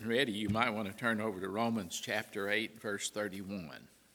getting ready, you might want to turn over to Romans chapter 8, verse 31.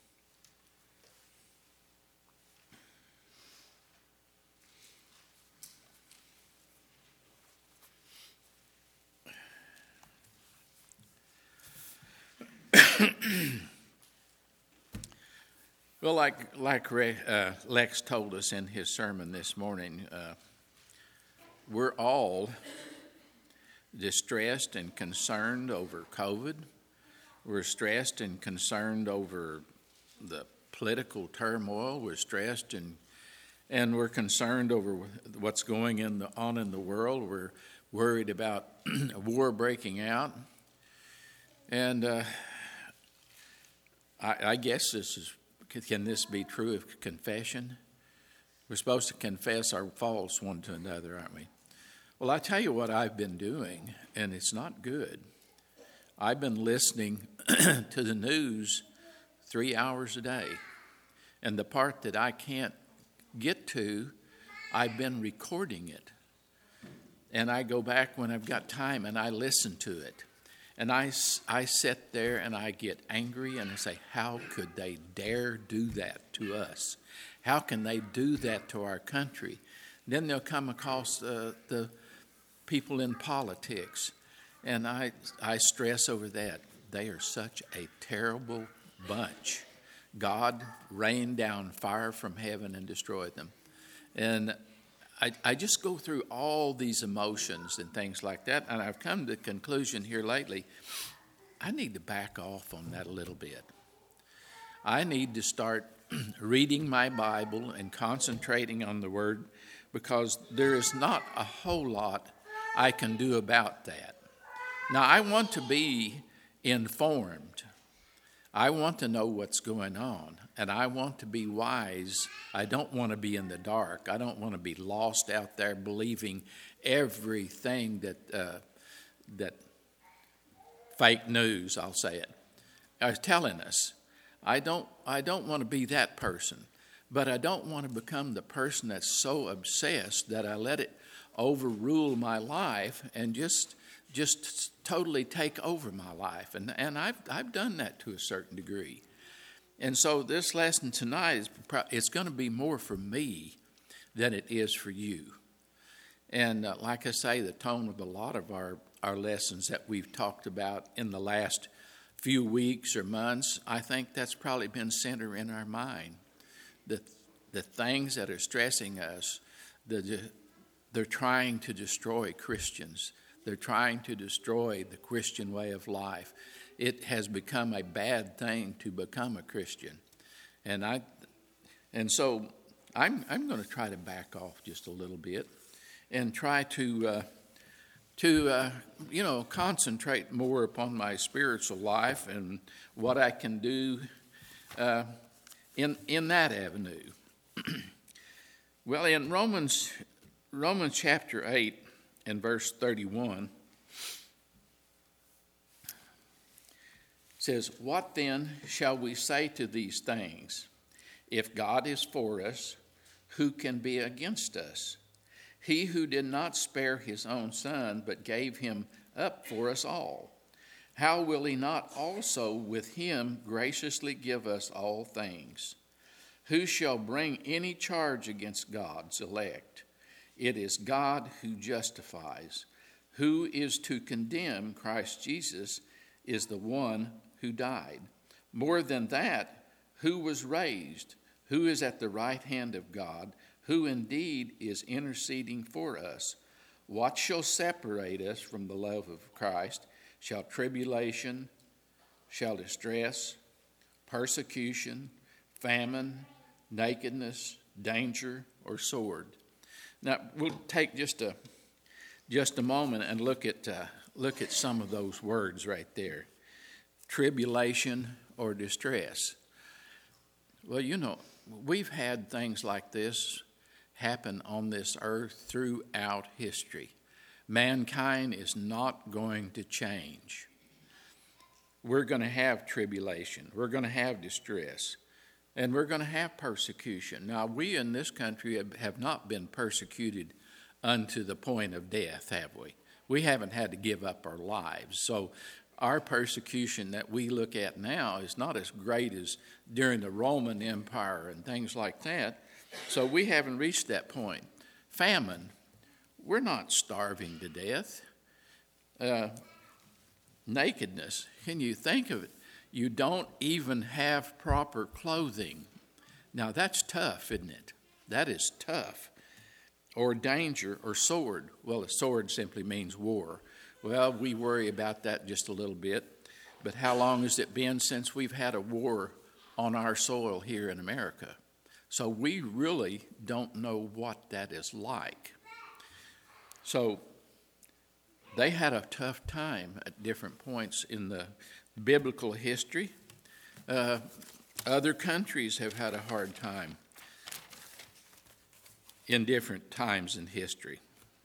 Well, like Lex told us in his sermon this morning, we're all distressed and concerned over COVID. We're stressed and concerned over the political turmoil. We're stressed and we're concerned over what's going on in the world. We're worried about a war breaking out. And I guess can this be true of confession? We're supposed to confess our faults one to another, aren't we? Well, I tell you what I've been doing, and it's not good. I've been listening to the news 3 hours a day. And the part that I can't get to, I've been recording it. And I go back when I've got time and I listen to it. And I sit there and I get angry and I say, how could they dare do that to us? How can they do that to our country? Then they'll come across the people in politics, and I stress over that. They are such a terrible bunch. God rained down fire from heaven and destroyed them. And I just go through all these emotions and things like that, and I've come to the conclusion here lately, I need to back off on that a little bit. I need to start reading my Bible and concentrating on the Word, because there is not a whole lot I can do about that. Now, I want to be informed. I want to know what's going on, and I want to be wise. I don't want to be in the dark. I don't want to be lost out there believing everything that fake news, I'll say it, are telling us. I don't want to be that person, but I don't want to become the person that's so obsessed that I let it overrule my life and just totally take over my life. And I've done that to a certain degree. And so this lesson tonight it's going to be more for me than it is for you. And like I say, the tone of a lot of our lessons that we've talked about in the last few weeks or months, I think that's probably been centered in our mind. The things that are stressing us, they're trying to destroy Christians. They're trying to destroy the Christian way of life. It has become a bad thing to become a Christian. And so I'm going to try to back off just a little bit and try to concentrate more upon my spiritual life and what I can do in that avenue. Well, in Romans chapter 8 and verse 31, it says, "What then shall we say to these things? If God is for us, who can be against us? He who did not spare his own son, but gave him up for us all, how will he not also with him graciously give us all things? Who shall bring any charge against God's elect? It is God who justifies. Who is to condemn? Christ Jesus is the one who died. More than that, who was raised, who is at the right hand of God, who indeed is interceding for us. What shall separate us from the love of Christ? Shall tribulation, shall distress, persecution, famine, nakedness, danger, or sword?" Now, we'll take just a moment and look at some of those words right there. Tribulation or distress. Well, we've had things like this happen on this earth throughout history. Mankind is not going to change. We're going to have tribulation. We're going to have distress. And we're going to have persecution. Now, we in this country have not been persecuted unto the point of death, have we? We haven't had to give up our lives. So our persecution that we look at now is not as great as during the Roman Empire and things like that. So we haven't reached that point. Famine. We're not starving to death. Nakedness. Can you think of it? You don't even have proper clothing. Now that's tough, isn't it? That is tough. Or danger or sword. Well, a sword simply means war. Well, we worry about that just a little bit. But how long has it been since we've had a war on our soil here in America? So we really don't know what that is like. So they had a tough time at different points in the biblical history. Other countries have had a hard time in different times in history.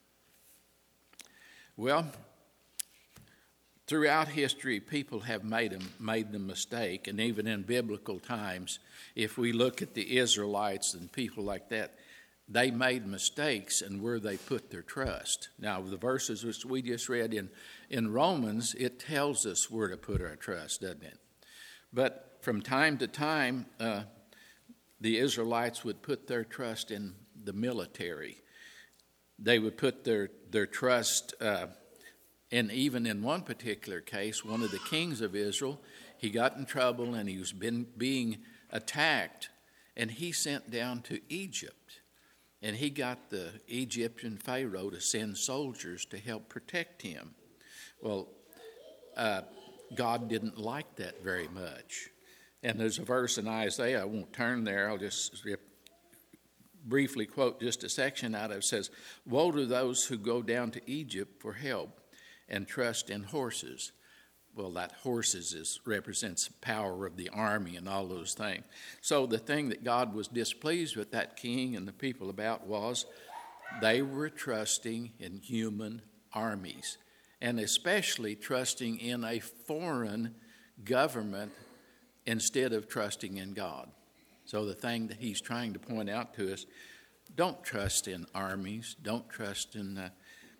Well, throughout history, people have made the mistake, and even in biblical times, if we look at the Israelites and people like that, they made mistakes and where they put their trust. Now, the verses which we just read in Romans, it tells us where to put our trust, doesn't it? But from time to time, the Israelites would put their trust in the military. They would put their trust, and even in one particular case, one of the kings of Israel, he got in trouble and he was being attacked, and he sent down to Egypt. And he got the Egyptian Pharaoh to send soldiers to help protect him. Well, God didn't like that very much. And there's a verse in Isaiah, I won't turn there, I'll just briefly quote just a section out of it. It says, "Woe to those who go down to Egypt for help and trust in horses." Well, that horses represents the power of the army and all those things. So the thing that God was displeased with that king and the people about was they were trusting in human armies, and especially trusting in a foreign government instead of trusting in God. So the thing that he's trying to point out to us, don't trust in armies, don't trust in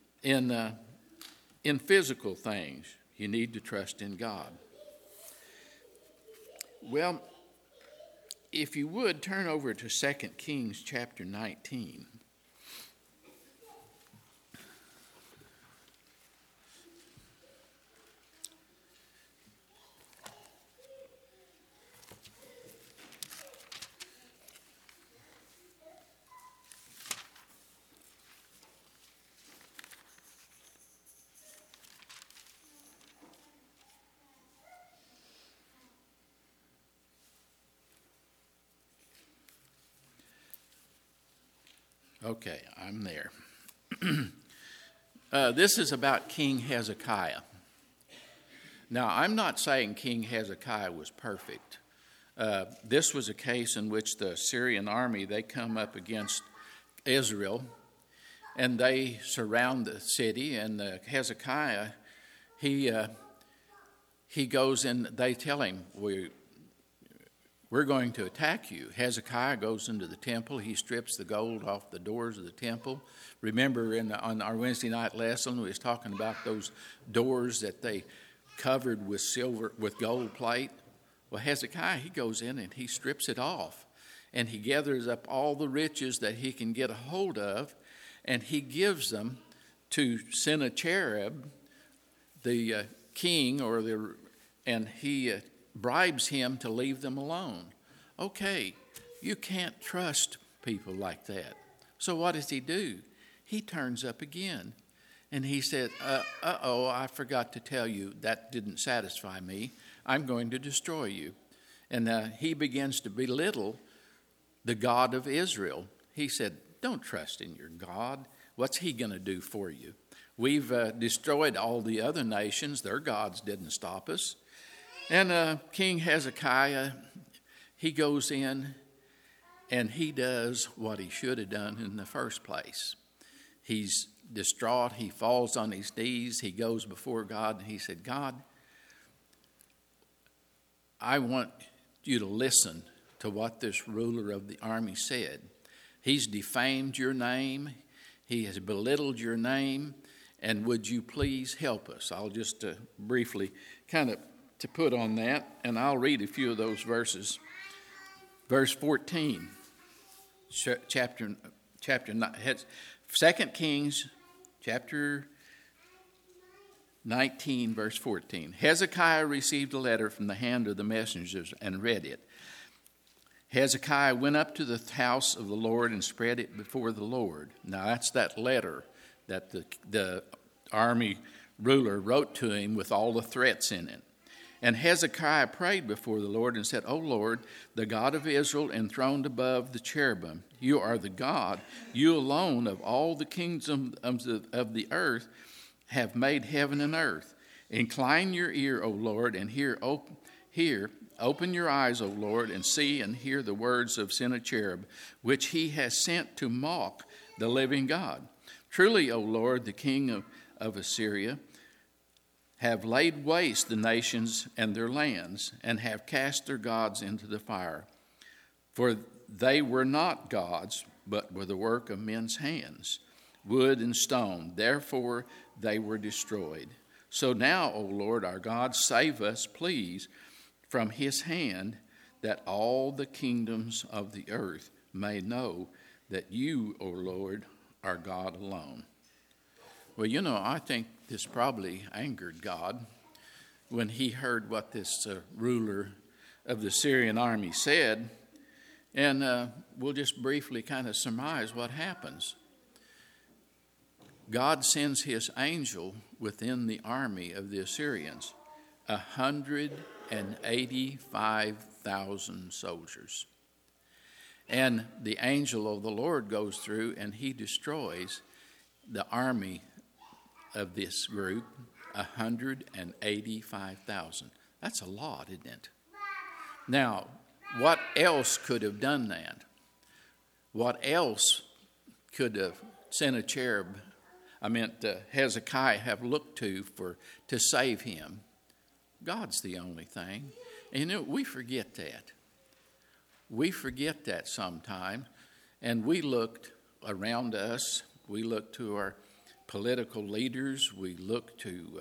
physical things. You need to trust in God. Well, if you would, turn over to 2 Kings chapter 19. Okay, I'm there. This is about King Hezekiah. Now, I'm not saying King Hezekiah was perfect. This was a case in which the Syrian army, they come up against Israel, and they surround the city, and Hezekiah, he goes in, they tell him, we're going to attack you. Hezekiah goes into the temple. He strips the gold off the doors of the temple. Remember on our Wednesday night lesson, we was talking about those doors that they covered with gold plate. Well, Hezekiah, he goes in and he strips it off. And he gathers up all the riches that he can get a hold of, and he gives them to Sennacherib, the king, and he bribes him to leave them alone. Okay, you can't trust people like that. So what does he do? He turns up again. And he said, I forgot to tell you, that didn't satisfy me. I'm going to destroy you. And he begins to belittle the God of Israel. He said, don't trust in your God. What's he going to do for you? We've destroyed all the other nations. Their gods didn't stop us. And King Hezekiah, he goes in and he does what he should have done in the first place. He's distraught. He falls on his knees. He goes before God and he said, God, I want you to listen to what this ruler of the army said. He's defamed your name. He has belittled your name. And would you please help us? I'll just briefly kind of to put on that, and I'll read a few of those verses. Verse 14, chapter 9, 2 Kings chapter 19, verse 14. Hezekiah received a letter from the hand of the messengers and read it. Hezekiah went up to the house of the Lord and spread it before the Lord. Now that's that letter that the army ruler wrote to him with all the threats in it. And Hezekiah prayed before the Lord and said, O Lord, the God of Israel, enthroned above the cherubim, you are the God, you alone of all the kingdoms of the earth have made heaven and earth. Incline your ear, O Lord, and open your eyes, O Lord, and see and hear the words of Sennacherib, which he has sent to mock the living God. Truly, O Lord, the king of Assyria, have laid waste the nations and their lands, and have cast their gods into the fire. For they were not gods, but were the work of men's hands, wood and stone. Therefore they were destroyed. So now, O Lord our God, save us, please, from his hand, that all the kingdoms of the earth may know that you, O Lord, are God alone. Well, I think this probably angered God when he heard what this ruler of the Syrian army said. And we'll just briefly kind of surmise what happens. God sends his angel within the army of the Assyrians, 185,000 soldiers. And the angel of the Lord goes through and he destroys the army of this group, 185,000. That's a lot, isn't it? Now, what else could have done that? What else could have Hezekiah have looked to save him? God's the only thing. And we forget that. We forget that sometime. And we looked around us. We look to our political leaders. We look to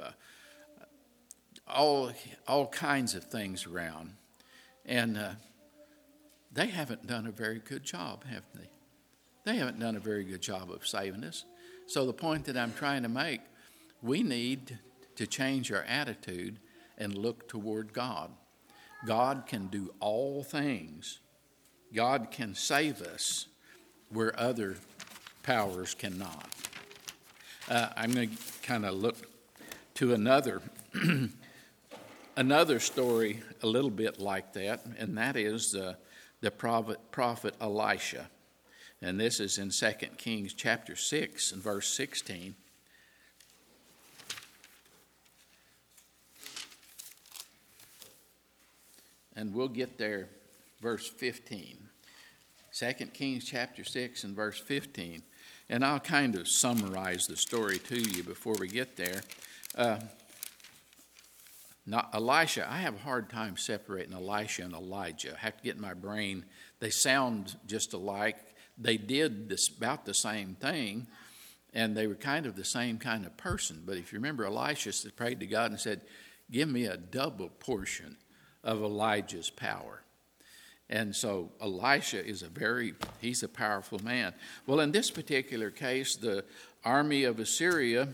all kinds of things around. And they haven't done a very good job, have they? They haven't done a very good job of saving us. So the point that I'm trying to make, we need to change our attitude and look toward God. God can do all things. God can save us where other powers cannot. I'm going to kind of look to another story a little bit like that, and that is the prophet Elisha. And this is in 2 Kings chapter 6 and verse 16. And we'll get there, verse 15. 2 Kings chapter 6 and verse 15. And I'll kind of summarize the story to you before we get there. Now, Elisha, I have a hard time separating Elisha and Elijah. I have to get in my brain. They sound just alike. They did about the same thing, and they were kind of the same kind of person. But if you remember, Elisha prayed to God and said, give me a double portion of Elijah's power. And so Elisha he's a powerful man. Well, in this particular case, the army of Assyria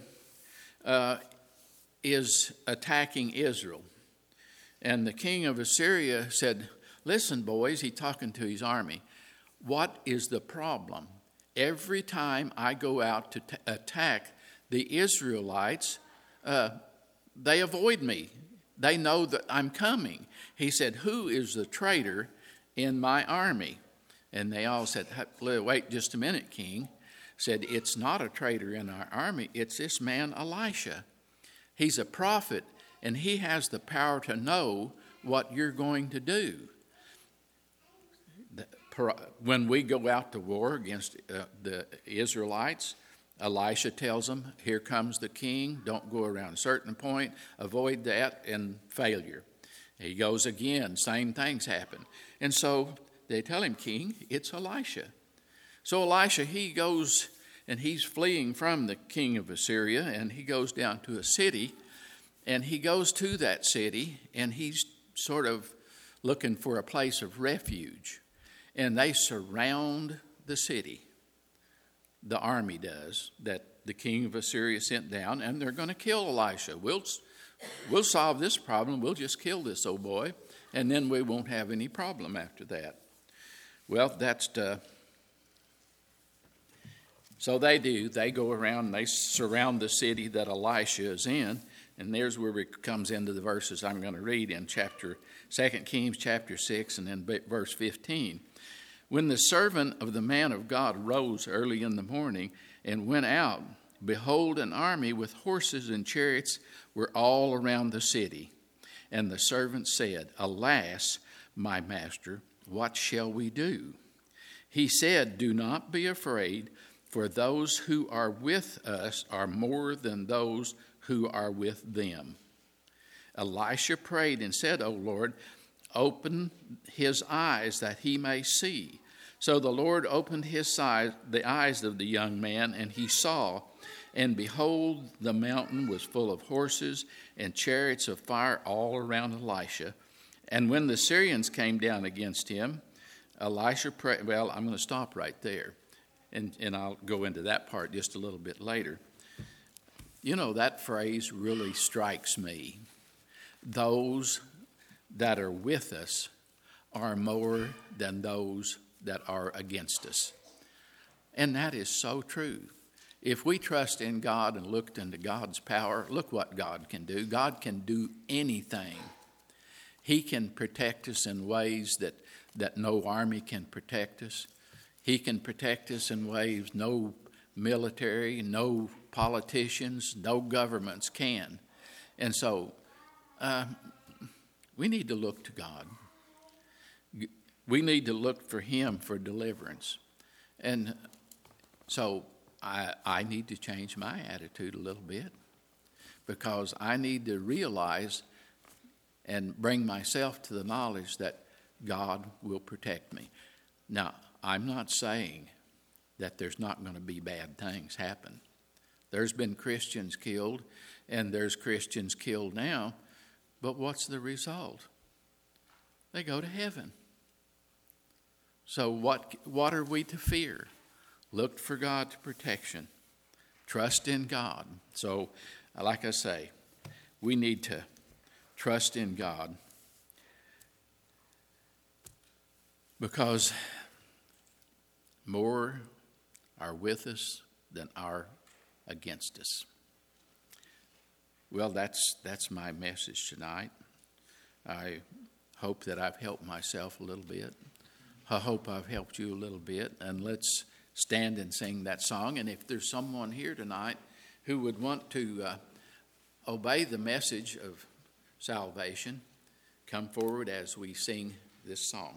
is attacking Israel. And the king of Assyria said, listen, boys, he's talking to his army. What is the problem? Every time I go out to attack the Israelites, they avoid me. They know that I'm coming. He said, who is the traitor in my army? And they all said, wait just a minute, king. Said, it's not a traitor in our army. It's this man Elisha. He's a prophet, and he has the power to know what you're going to do. When we go out to war against the Israelites, Elisha tells them, here comes the king. Don't go around a certain point. Avoid that and failure. He goes again. Same things happen. And so they tell him, king, it's Elisha. So Elisha, he goes and he's fleeing from the king of Assyria, and he goes down to a city, and he goes to that city, and he's sort of looking for a place of refuge. And they surround the city. The army does, that the king of Assyria sent down, and they're going to kill Elisha. We'll solve this problem. We'll just kill this old boy, and then we won't have any problem after that. Well, so they do. They go around and they surround the city that Elisha is in, and there's where it comes into the verses I'm going to read in 2 Kings chapter 6 and then verse 15. When the servant of the man of God rose early in the morning and went out, behold, an army with horses and chariots were all around the city. And the servant said, Alas, my master, what shall we do? He said, Do not be afraid, for those who are with us are more than those who are with them. Elisha prayed and said, O Lord, open his eyes that he may see. So the Lord opened the eyes of the young man, and he saw, and behold, the mountain was full of horses and chariots of fire all around Elisha. And when the Syrians came down against him, Elisha prayed. Well, I'm going to stop right there, and I'll go into that part just a little bit later. You know, that phrase really strikes me. Those that are with us are more than those that are against us. And that is so true. If we trust in God and looked into God's power, look what God can do. God can do anything. He can protect us in ways that no army can protect us. He can protect us in ways no military, no politicians, no governments can. And so we need to look to God. We need to look for him for deliverance. And so I need to change my attitude a little bit, because I need to realize and bring myself to the knowledge that God will protect me. Now, I'm not saying that there's not going to be bad things happen. There's been Christians killed, and there's Christians killed now, but what's the result? They go to heaven. So what are we to fear? Look for God's protection. Trust in God. So, like I say, we need to trust in God, because more are with us than are against us. Well, that's my message tonight. I hope that I've helped myself a little bit. I hope I've helped you a little bit. And let's stand and sing that song. And if there's someone here tonight who would want to obey the message of salvation, come forward as we sing this song.